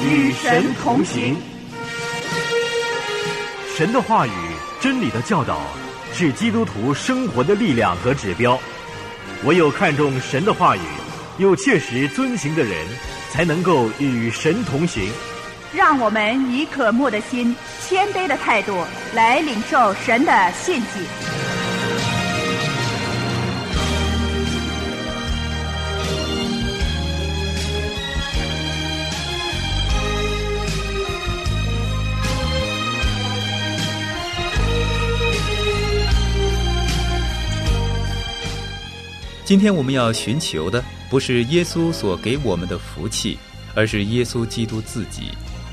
与神同行。 神的话语、真理的教导是基督徒生活的力量和指标。唯有看重神的话语，又切实遵行的人，才能够与神同行。 让我们以渴慕的心、谦卑的态度来领受神的信息。 今天我们要寻求的不是耶稣所给我们的福气，而是耶稣基督自己。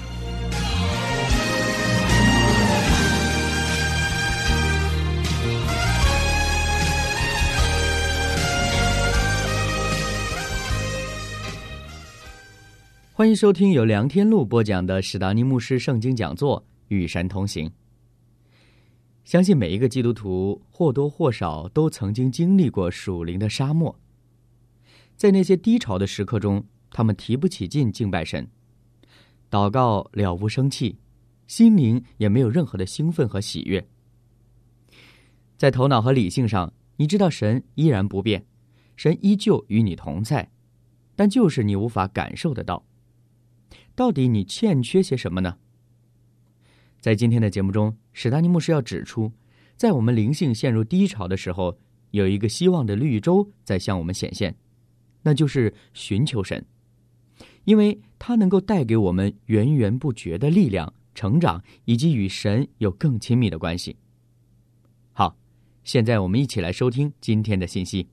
欢迎收听由梁天禄播讲的史达尼牧师圣经讲座《与神同行》。相信每一个基督徒或多或少都曾经经历过属灵的沙漠，在那些低潮的时刻中，他们提不起劲敬拜神，祷告了无生气，心灵也没有任何的兴奋和喜悦。在头脑和理性上，你知道神依然不变，神依旧与你同在，但就是你无法感受得到。到底你欠缺些什么呢？在今天的节目中，史达尼牧师要指出，在我们灵性陷入低潮的时候，有一个希望的绿洲在向我们显现，那就是寻求神，因为它能够带给我们源源不绝的力量、成长，以及与神有更亲密的关系。好，现在我们一起来收听今天的信息。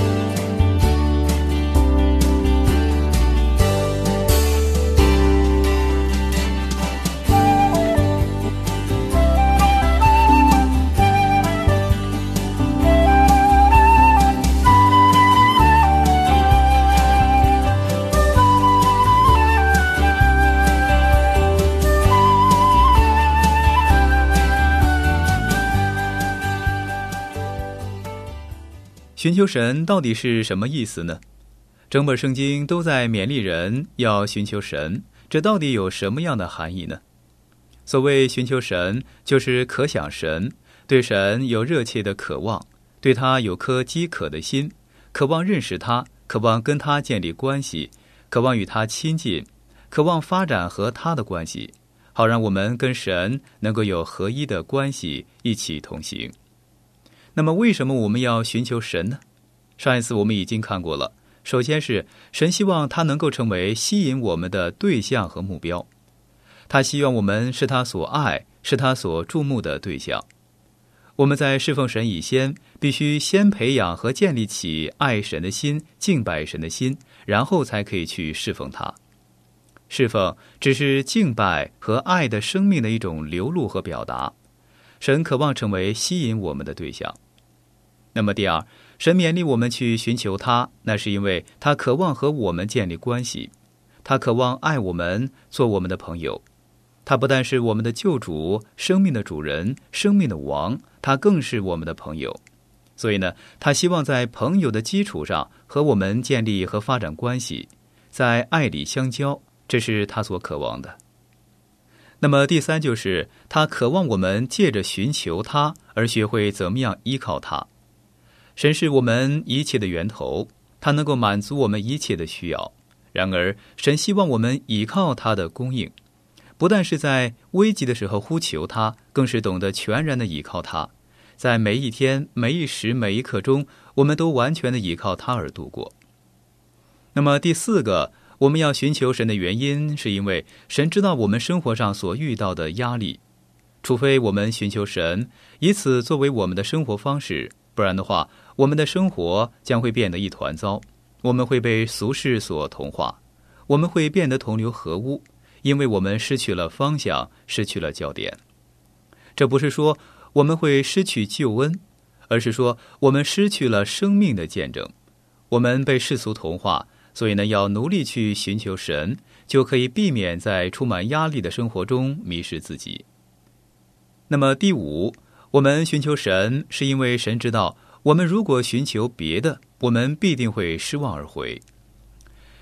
寻求神到底是什么意思呢？整本圣经都在勉励人要寻求神，这到底有什么样的含义呢？所谓寻求神，就是可想神，对神有热切的渴望，对他有颗饥渴的心，渴望认识他，渴望跟他建立关系，渴望与他亲近，渴望发展和他的关系，好让我们跟神能够有合一的关系，一起同行。那么为什么我们要寻求神呢？上一次我们已经看过了，首先是神希望他能够成为吸引我们的对象和目标，他希望我们是他所爱，是他所注目的对象。我们在侍奉神以前，必须先培养和建立起爱神的心、敬拜神的心，然后才可以去侍奉他。侍奉只是敬拜和爱的生命的一种流露和表达，神渴望成为吸引我们的对象。那么第二，神勉励我们去寻求他，那是因为他渴望和我们建立关系，他渴望爱我们，做我们的朋友。他不但是我们的救主，生命的主人，生命的王，他更是我们的朋友。所以呢，他希望在朋友的基础上和我们建立和发展关系，在爱里相交，这是他所渴望的。那么第三，就是他渴望我们借着寻求他而学会怎么样依靠他。神是我们一切的源头，他能够满足我们一切的需要。然而神希望我们依靠他的供应，不但是在危急的时候呼求他，更是懂得全然的依靠他，在每一天、每一时、每一刻中，我们都完全的依靠他而度过。那么第四个，我们要寻求神的原因，是因为神知道我们生活上所遇到的压力，除非我们寻求神，以此作为我们的生活方式，不然的话，我们的生活将会变得一团糟，我们会被俗世所同化，我们会变得同流合污，因为我们失去了方向，失去了焦点。这不是说我们会失去救恩，而是说我们失去了生命的见证。我们被世俗同化，所以呢，要努力去寻求神，就可以避免在充满压力的生活中迷失自己。那么第五，我们寻求神，是因为神知道我们如果寻求别的，我们必定会失望而回。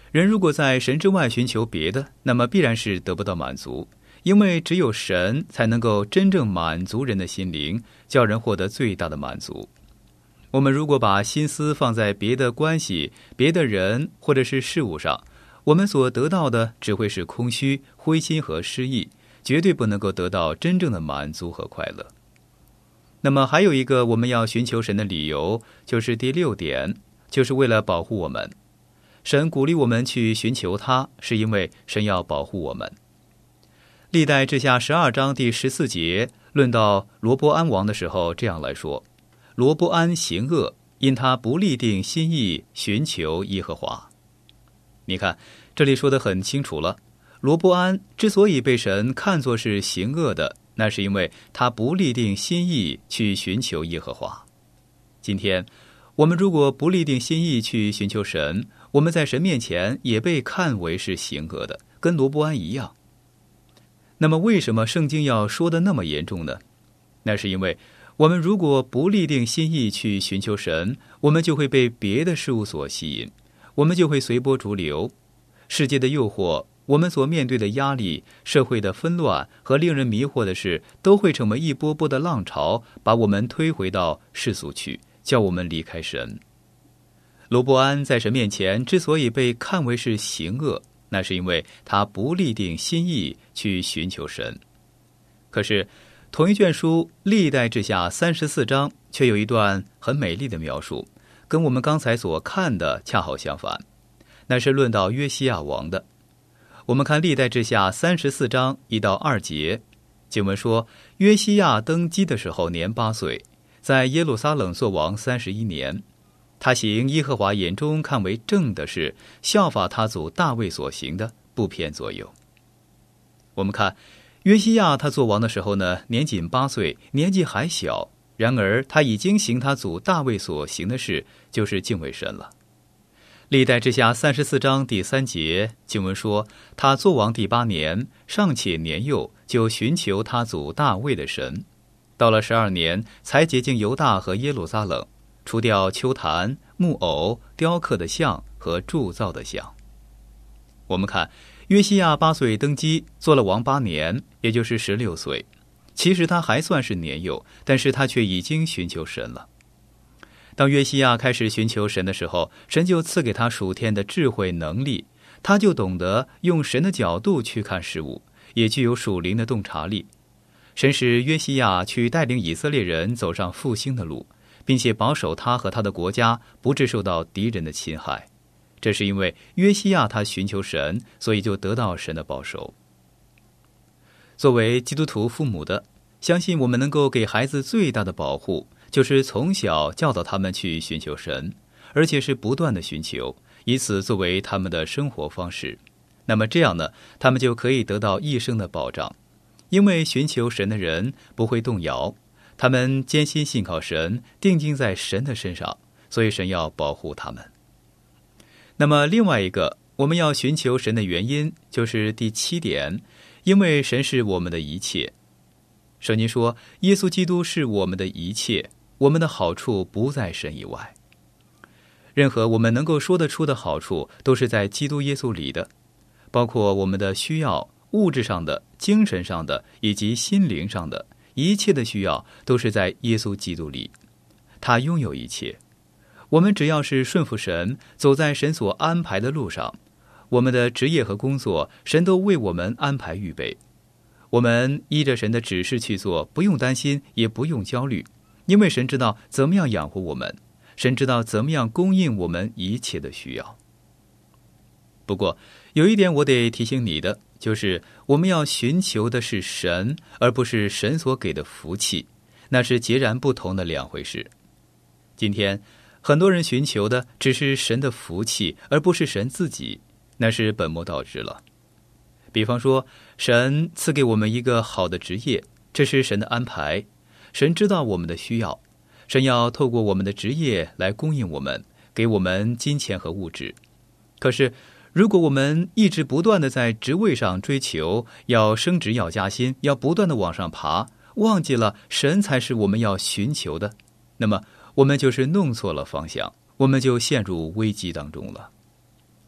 人如果在神之外寻求别的，那么必然是得不到满足，因为只有神才能够真正满足人的心灵，叫人获得最大的满足。我们如果把心思放在别的关系、别的人或者是事物上，我们所得到的只会是空虚、灰心和失意，绝对不能够得到真正的满足和快乐。那么还有一个我们要寻求神的理由，就是第6点，就是为了保护我们。神鼓励我们去寻求他，是因为神要保护我们。历代志下12章第14节论到罗波安王的时候这样来说：罗波安行恶，因他不立定心意寻求耶和华。你看，这里说得很清楚了，罗波安之所以被神看作是行恶的，那是因为他不立定心意去寻求耶和华。今天我们如果不立定心意去寻求神，我们在神面前也被看为是行恶的，跟罗波安一样。那么为什么圣经要说的那么严重呢？那是因为我们如果不立定心意去寻求神，我们就会被别的事物所吸引，我们就会随波逐流。世界的诱惑，我们所面对的压力，社会的纷乱和令人迷惑的事，都会成为一波波的浪潮，把我们推回到世俗去，叫我们离开神。罗波安在神面前之所以被看为是行恶，那是因为他不立定心意去寻求神。可是同一卷书历代志下34章却有一段很美丽的描述，跟我们刚才所看的恰好相反，那是论到约西亚王的。我们看历代志下34章1到2节，经文说，约西亚登基的时候年8岁，在耶路撒冷作王31年，他行耶和华眼中看为正的事，效法他祖大卫所行的，不偏左右。我们看约西亚他做王的时候呢，年仅8岁，年纪还小，然而他已经行他祖大卫所行的事，就是敬畏神了。历代志下34章第3节，经文说，他作王第8年，尚且年幼，就寻求他祖大卫的神，到了12年，才洁净犹大和耶路撒冷，除掉丘坛、木偶、雕刻的像和铸造的像。我们看约西亚8岁登基，做了王8年，也就是16岁。其实他还算是年幼，但是他却已经寻求神了。当约西亚开始寻求神的时候，神就赐给他属天的智慧能力，他就懂得用神的角度去看事物，也具有属灵的洞察力。神使约西亚去带领以色列人走上复兴的路，并且保守他和他的国家不致受到敌人的侵害。这是因为约西亚他寻求神，所以就得到神的保守。作为基督徒父母的，相信我们能够给孩子最大的保护，就是从小教导他们去寻求神，而且是不断的寻求，以此作为他们的生活方式。那么这样呢，他们就可以得到一生的保障，因为寻求神的人不会动摇，他们坚信信靠神，定睛在神的身上，所以神要保护他们。那么另外一个我们要寻求神的原因，就是第7点，因为神是我们的一切。圣经说，耶稣基督是我们的一切，我们的好处不在神以外。任何我们能够说得出的好处，都是在基督耶稣里的，包括我们的需要，物质上的、精神上的以及心灵上的，一切的需要都是在耶稣基督里，他拥有一切。我们只要是顺服神，走在神所安排的路上，我们的职业和工作，神都为我们安排预备。我们依着神的指示去做，不用担心，也不用焦虑，因为神知道怎么样养活我们，神知道怎么样供应我们一切的需要。不过有一点我得提醒你的，就是我们要寻求的是神，而不是神所给的福气，那是截然不同的两回事。今天很多人寻求的只是神的福气，而不是神自己，那是本末倒置了。比方说，神赐给我们一个好的职业，这是神的安排，神知道我们的需要，神要透过我们的职业来供应我们，给我们金钱和物质。可是如果我们一直不断的在职位上追求，要升职，要加薪，要不断的往上爬，忘记了神才是我们要寻求的，那么我们就是弄错了方向，我们就陷入危机当中了。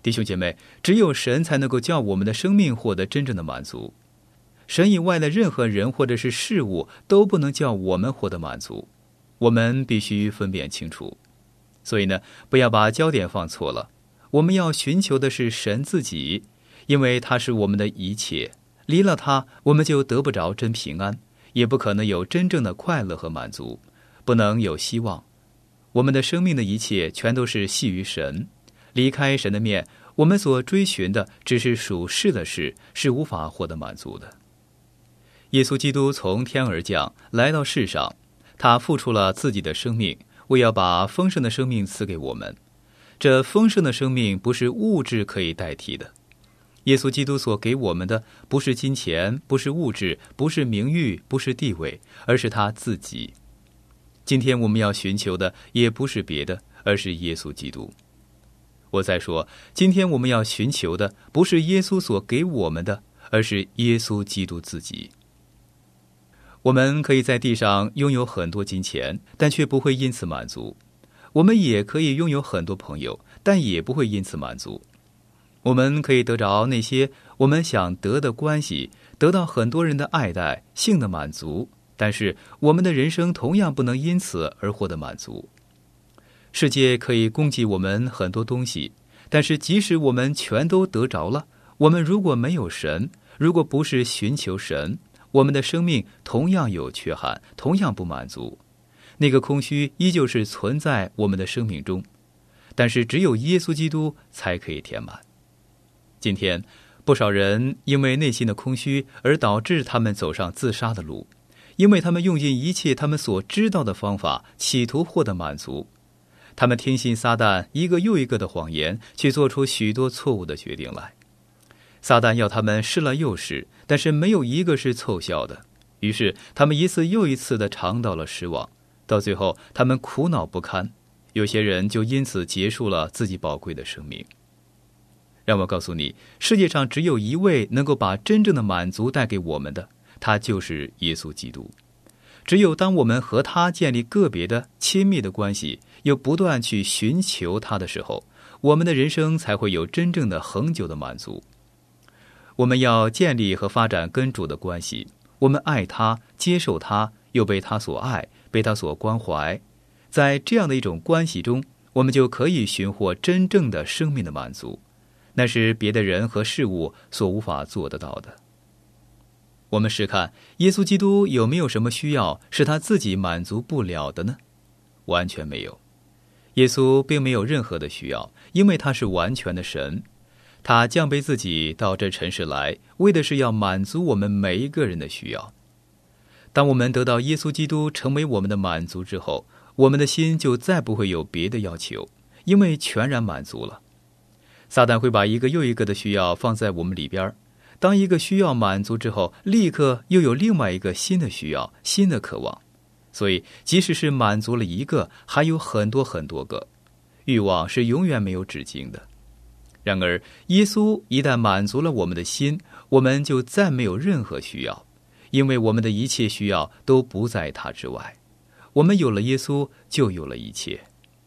弟兄姐妹，只有神才能够叫我们的生命获得真正的满足。神以外的任何人或者是事物都不能叫我们获得满足，我们必须分辨清楚。所以呢，不要把焦点放错了，我们要寻求的是神自己，因为他是我们的一切，离了他，我们就得不着真平安，也不可能有真正的快乐和满足，不能有希望。我们的生命的一切全都是系于神，离开神的面，我们所追寻的只是属世的事，是无法获得满足的。耶稣基督从天而降，来到世上，他付出了自己的生命，为要把丰盛的生命赐给我们。这丰盛的生命不是物质可以代替的。耶稣基督所给我们的不是金钱，不是物质，不是名誉，不是地位，而是他自己。今天我们要寻求的也不是别的，而是耶稣基督。我再说，今天我们要寻求的不是耶稣所给我们的，而是耶稣基督自己。我们可以在地上拥有很多金钱，但却不会因此满足。我们也可以拥有很多朋友，但也不会因此满足。我们可以得着那些我们想得的关系，得到很多人的爱戴，性的满足，但是我们的人生同样不能因此而获得满足。世界可以供给我们很多东西，但是即使我们全都得着了，我们如果没有神，如果不是寻求神，我们的生命同样有缺憾，同样不满足。那个空虚依旧是存在我们的生命中，但是只有耶稣基督才可以填满。今天不少人因为内心的空虚而导致他们走上自杀的路，因为他们用尽一切他们所知道的方法，企图获得满足。他们听信撒旦一个又一个的谎言，去做出许多错误的决定来。撒旦要他们试了又试，但是没有一个是凑效的。于是他们一次又一次地尝到了失望，到最后他们苦恼不堪，有些人就因此结束了自己宝贵的生命。让我告诉你，世界上只有一位能够把真正的满足带给我们的，他就是耶稣基督。只有当我们和他建立个别的亲密的关系，又不断去寻求他的时候，我们的人生才会有真正的恒久的满足。我们要建立和发展跟主的关系，我们爱他，接受他，又被他所爱，被他所关怀。在这样的一种关系中，我们就可以寻获真正的生命的满足，那是别的人和事物所无法做得到的。我们试看耶稣基督有没有什么需要是他自己满足不了的呢？完全没有。耶稣并没有任何的需要，因为他是完全的神。他降卑自己到这尘世来，为的是要满足我们每一个人的需要。当我们得到耶稣基督成为我们的满足之后，我们的心就再不会有别的要求，因为全然满足了。撒旦会把一个又一个的需要放在我们里边，当一个需要满足之后，立刻又有另外一个新的需要，新的渴望。所以即使是满足了一个，还有很多很多个，欲望是永远没有止境的。然而耶稣一旦满足了我们的心，我们就再没有任何需要，因为我们的一切需要都不在他之外。我们有了耶稣，就有了一切。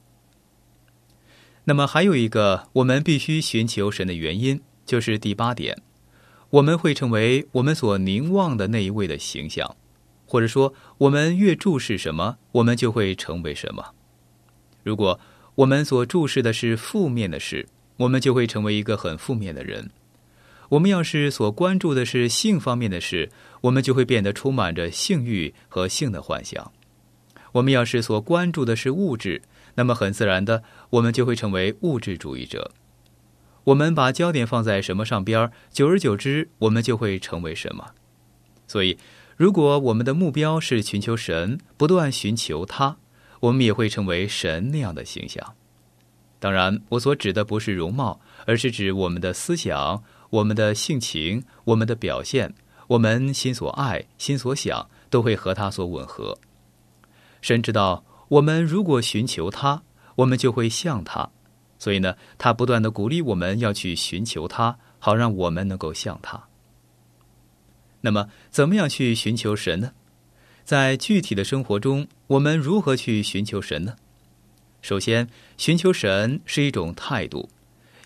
那么还有一个我们必须寻求神的原因，就是第8点，我们会成为我们所凝望的那一位的形象，或者说我们越注视什么，我们就会成为什么。如果我们所注视的是负面的事，我们就会成为一个很负面的人。我们要是所关注的是性方面的事，我们就会变得充满着性欲和性的幻想。我们要是所关注的是物质，那么很自然的，我们就会成为物质主义者。我们把焦点放在什么上边，久而久之，我们就会成为什么。所以如果我们的目标是寻求神，不断寻求他，我们也会成为神那样的形象。当然，我所指的不是容貌，而是指我们的思想，我们的性情，我们的表现，我们心所爱，心所想，都会和他所吻合。神知道，我们如果寻求他，我们就会像他。所以呢，他不断地鼓励我们要去寻求他，好让我们能够像他。那么，怎么样去寻求神呢？在具体的生活中，我们如何去寻求神呢？首先，寻求神是一种态度。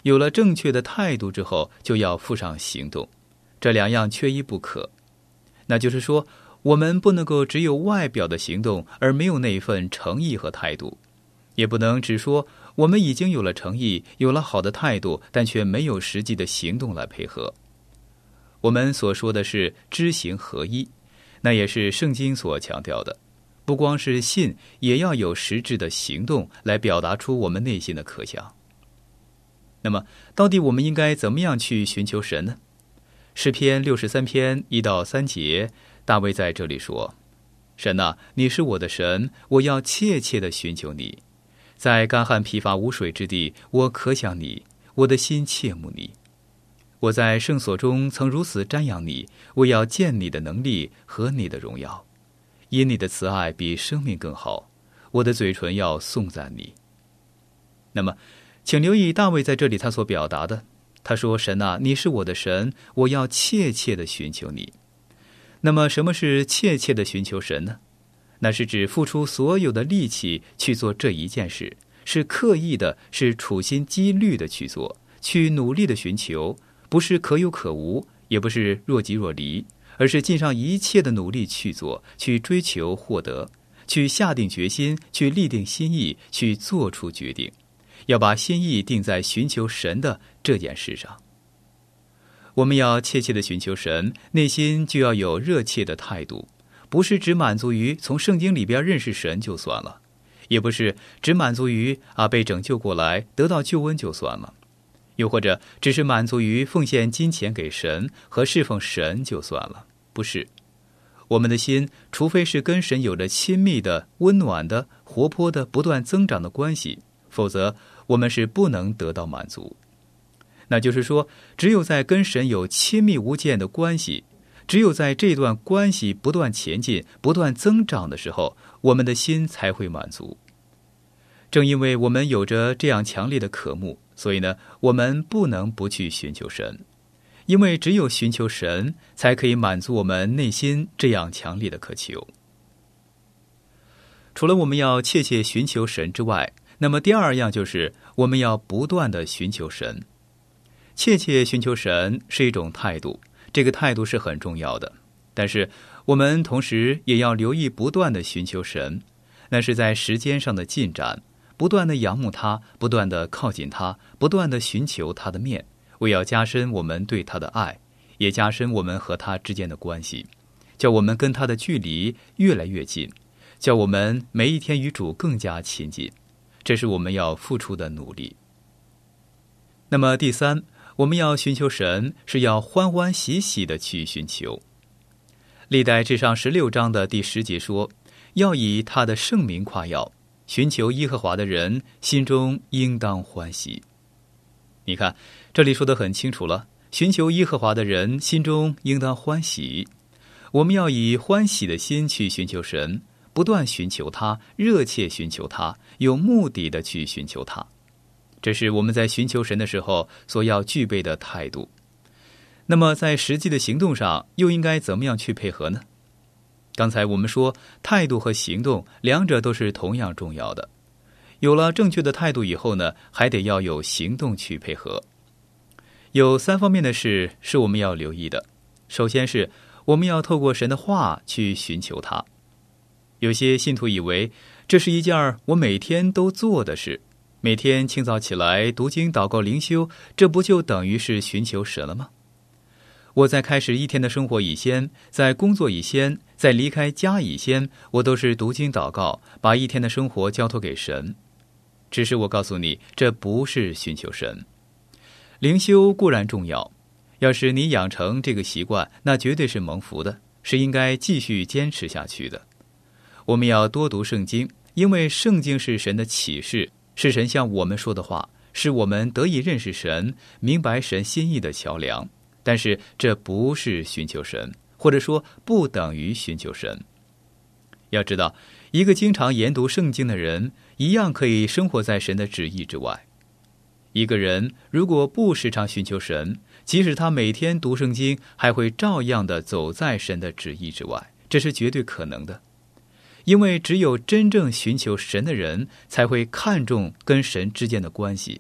有了正确的态度之后，就要附上行动，这两样缺一不可。那就是说，我们不能够只有外表的行动，而没有那一份诚意和态度，也不能只说我们已经有了诚意，有了好的态度，但却没有实际的行动来配合。我们所说的是知行合一，那也是圣经所强调的，不光是信，也要有实质的行动来表达出我们内心的渴想。那么到底我们应该怎么样去寻求神呢？诗篇63篇1到3节，大卫在这里说：神啊，你是我的神，我要切切地寻求你。在干旱疲乏无水之地，我渴想你，我的心切慕你。我在圣所中曾如此瞻仰你，我要见你的能力和你的荣耀。因你的慈爱比生命更好，我的嘴唇要颂赞你。那么请留意大卫在这里他所表达的，他说：神啊，你是我的神，我要切切地寻求你。那么什么是切切地寻求神呢？那是指付出所有的力气去做这一件事，是刻意的，是处心积虑的去做，去努力的寻求，不是可有可无，也不是若即若离，而是尽上一切的努力去做，去追求获得，去下定决心，去立定心意，去做出决定，要把心意定在寻求神的这件事上。我们要切切地寻求神，内心就要有热切的态度，不是只满足于从圣经里边认识神就算了，也不是只满足于被拯救过来得到救恩就算了，又或者只是满足于奉献金钱给神和侍奉神就算了。不是，我们的心除非是跟神有着亲密的、温暖的、活泼的、不断增长的关系，否则我们是不能得到满足。那就是说，只有在跟神有亲密无间的关系，只有在这段关系不断前进、不断增长的时候，我们的心才会满足。正因为我们有着这样强烈的渴慕，所以呢，我们不能不去寻求神，因为只有寻求神，才可以满足我们内心这样强烈的渴求。除了我们要切切寻求神之外，那么第二样就是我们要不断地寻求神。切切寻求神是一种态度，这个态度是很重要的，但是我们同时也要留意不断地寻求神，那是在时间上的进展，不断地仰慕他，不断地靠近他，不断地寻求他的面，为要加深我们对他的爱，也加深我们和他之间的关系，叫我们跟他的距离越来越近，叫我们每一天与主更加亲近，这是我们要付出的努力。那么第三，我们要寻求神，是要欢欢喜喜地去寻求。历代志上16章的第10节说，要以他的圣名夸耀，寻求耶和华的人心中应当欢喜。你看，这里说得很清楚了，寻求耶和华的人心中应当欢喜。我们要以欢喜的心去寻求神，不断寻求他，热切寻求他，有目的的去寻求他。这是我们在寻求神的时候所要具备的态度。那么在实际的行动上又应该怎么样去配合呢？刚才我们说，态度和行动两者都是同样重要的。有了正确的态度以后呢，还得要有行动去配合。有3方面的事是我们要留意的。首先是我们要透过神的话去寻求他。有些信徒以为这是一件我每天都做的事，每天清早起来读经祷告灵修，这不就等于是寻求神了吗？我在开始一天的生活以前，在工作以前，在离开家以前，我都是读经祷告，把一天的生活交托给神。只是我告诉你，这不是寻求神。灵修固然重要，要是你养成这个习惯，那绝对是蒙福的，是应该继续坚持下去的。我们要多读圣经，因为圣经是神的启示，是神向我们说的话，是我们得以认识神、明白神心意的桥梁。但是这不是寻求神，或者说不等于寻求神。要知道，一个经常研读圣经的人，一样可以生活在神的旨意之外。一个人如果不时常寻求神，即使他每天读圣经，还会照样的走在神的旨意之外，这是绝对可能的。因为只有真正寻求神的人，才会看重跟神之间的关系，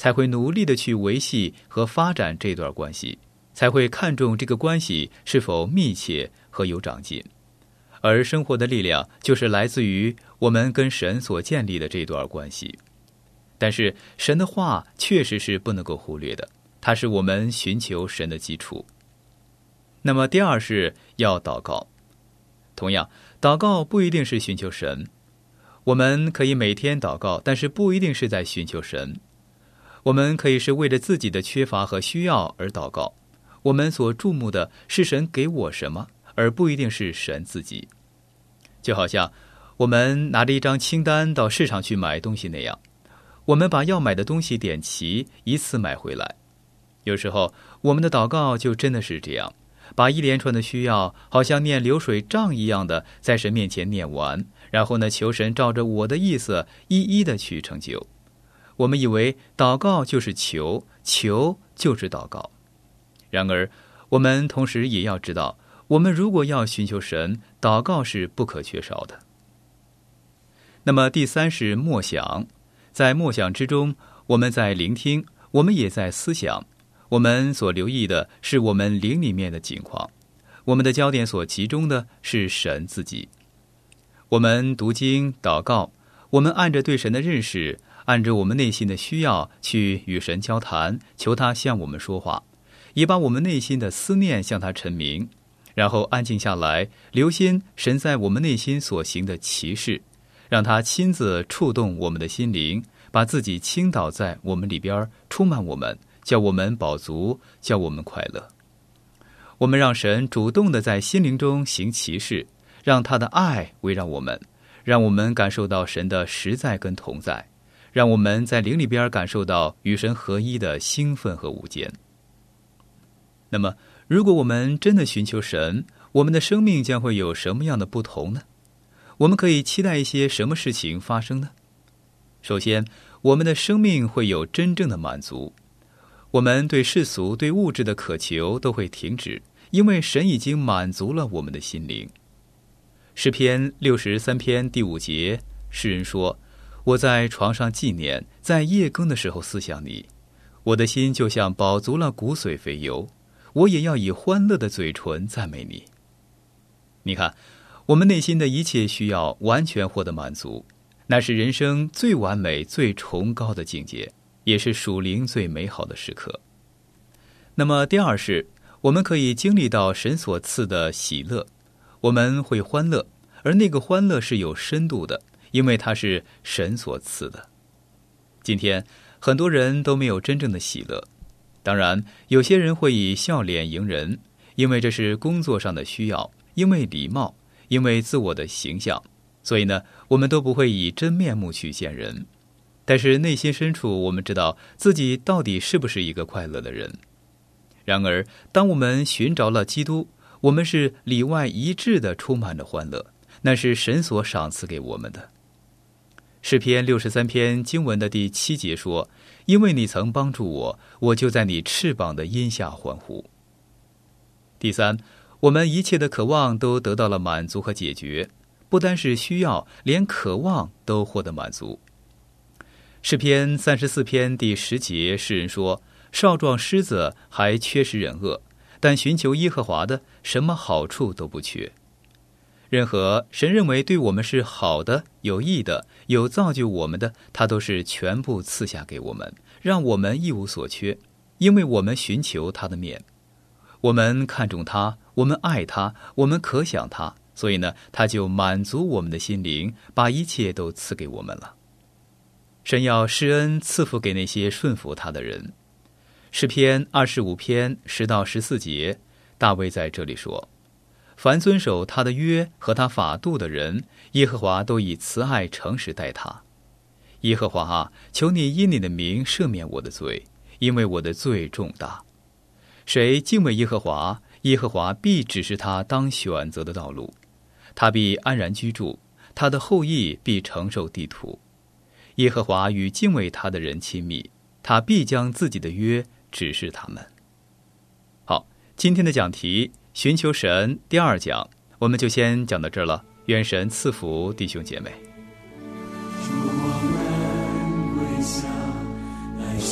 才会努力的去维系和发展这段关系，才会看重这个关系是否密切和有长进。而生活的力量就是来自于我们跟神所建立的这段关系。但是神的话确实是不能够忽略的，它是我们寻求神的基础。那么第二是要祷告。同样，祷告不一定是寻求神，我们可以每天祷告，但是不一定是在寻求神。我们可以是为了自己的缺乏和需要而祷告，我们所注目的是神给我什么，而不一定是神自己。就好像我们拿着一张清单到市场去买东西那样，我们把要买的东西点齐，一次买回来。有时候我们的祷告就真的是这样，把一连串的需要好像念流水账一样的在神面前念完，然后呢，求神照着我的意思一一的去成就。我们以为祷告就是求，求就是祷告。然而我们同时也要知道，我们如果要寻求神，祷告是不可缺少的。那么第三是默想。在默想之中，我们在聆听，我们也在思想。我们所留意的是我们灵里面的景况，我们的焦点所集中的是神自己。我们读经祷告，我们按着对神的认识，按着我们内心的需要去与神交谈，求他向我们说话，也把我们内心的思念向他陈明，然后安静下来，留心神在我们内心所行的奇事，让他亲自触动我们的心灵，把自己倾倒在我们里边，充满我们，叫我们饱足，叫我们快乐。我们让神主动的在心灵中行奇事，让他的爱围绕我们，让我们感受到神的实在跟同在，让我们在灵里边感受到与神合一的兴奋和无间。那么如果我们真的寻求神，我们的生命将会有什么样的不同呢？我们可以期待一些什么事情发生呢？首先，我们的生命会有真正的满足，我们对世俗对物质的渴求都会停止，因为神已经满足了我们的心灵。诗篇63篇第5节，诗人说，我在床上纪念，在夜更的时候思想你，我的心就像饱足了骨髓肥油，我也要以欢乐的嘴唇赞美你。你看，我们内心的一切需要完全获得满足，那是人生最完美最崇高的境界，也是属灵最美好的时刻。那么第二是，我们可以经历到神所赐的喜乐，我们会欢乐，而那个欢乐是有深度的，因为它是神所赐的。今天很多人都没有真正的喜乐，当然有些人会以笑脸迎人，因为这是工作上的需要，因为礼貌，因为自我的形象，所以呢，我们都不会以真面目去见人。但是内心深处，我们知道自己到底是不是一个快乐的人。然而当我们寻着了基督，我们是里外一致的充满着欢乐，那是神所赏赐给我们的。诗篇63篇经文的第7节说，因为你曾帮助我，我就在你翅膀的荫下欢呼。第三，我们一切的渴望都得到了满足和解决，不单是需要，连渴望都获得满足。诗篇34篇第10节，诗人说，少壮狮子还缺食忍饿，但寻求耶和华的，什么好处都不缺。任何神认为对我们是好的、有益的、有造就我们的，他都是全部赐下给我们，让我们一无所缺，因为我们寻求他的面，我们看重他，我们爱他，我们可想他，所以呢，他就满足我们的心灵，把一切都赐给我们了。神要施恩赐福给那些顺服他的人。诗篇25篇10到14节，大卫在这里说，凡遵守他的约和他法度的人，耶和华都以慈爱诚实待他。耶和华啊，求你因你的名赦免我的罪，因为我的罪重大。谁敬畏耶和华，耶和华必指示他当选择的道路，他必安然居住，他的后裔必承受地土。耶和华与敬畏他的人亲密，他必将自己的约指示他们。好，今天的讲题寻求神第2讲，我们就先讲到这儿了。愿神赐福弟兄姐妹。 主我们归向来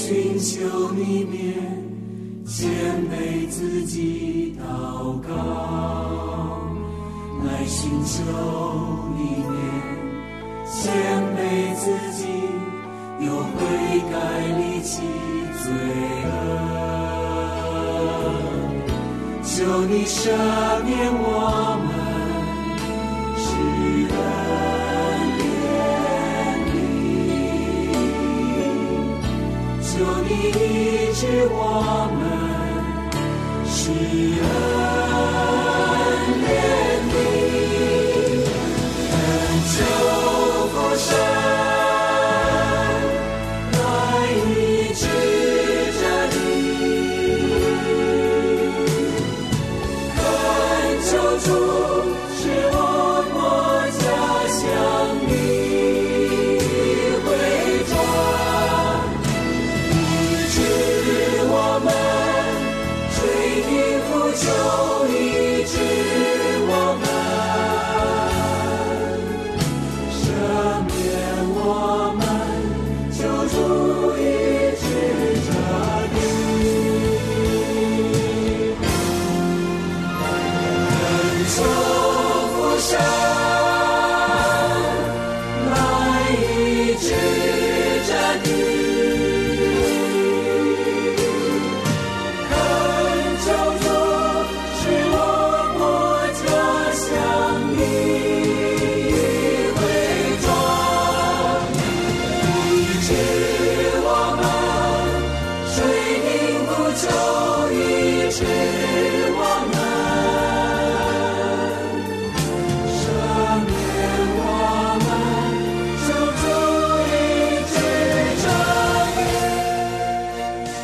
寻求你面，谦卑自己祷告，来寻求你面，谦卑自己，又悔改离弃罪恶。求你赦免我们，施恩怜悯，求你医治我们，施恩怜悯，恳求父神来医治这地，恳求主使我国家向你回转，医治我们，垂听呼求，医治我们，赦免我们，求主医治这地，恳求父神来医治这地，恳求主使我国家向你回转，医治我们，垂听呼求，医治我们，赦免我们，求主医治这地。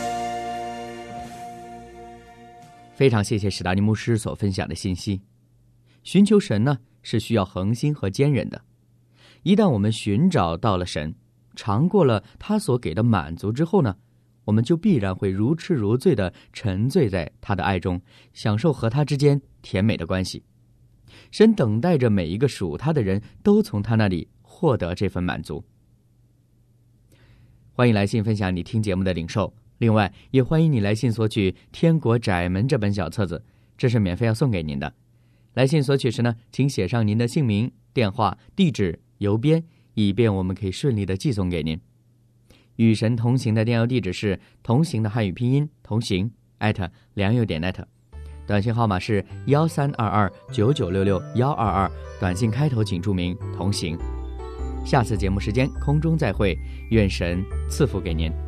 非常谢谢史达尼牧师所分享的信息。寻求神呢，是需要恒心和坚韧的。一旦我们寻找到了神，尝过了他所给的满足之后呢，我们就必然会如痴如醉地沉醉在他的爱中，享受和他之间甜美的关系。神等待着每一个属他的人都从他那里获得这份满足。欢迎来信分享你听节目的领受，另外也欢迎你来信索取《天国窄门》这本小册子，这是免费要送给您的。来信索取时呢，请写上您的姓名、电话、地址、邮编，以便我们可以顺利的寄送给您。与神同行的电邮地址是同行的汉语拼音同行良友.net， 短信号码是13229966-122，短信开头请注明同行。下次节目时间空中再会，愿神赐福给您。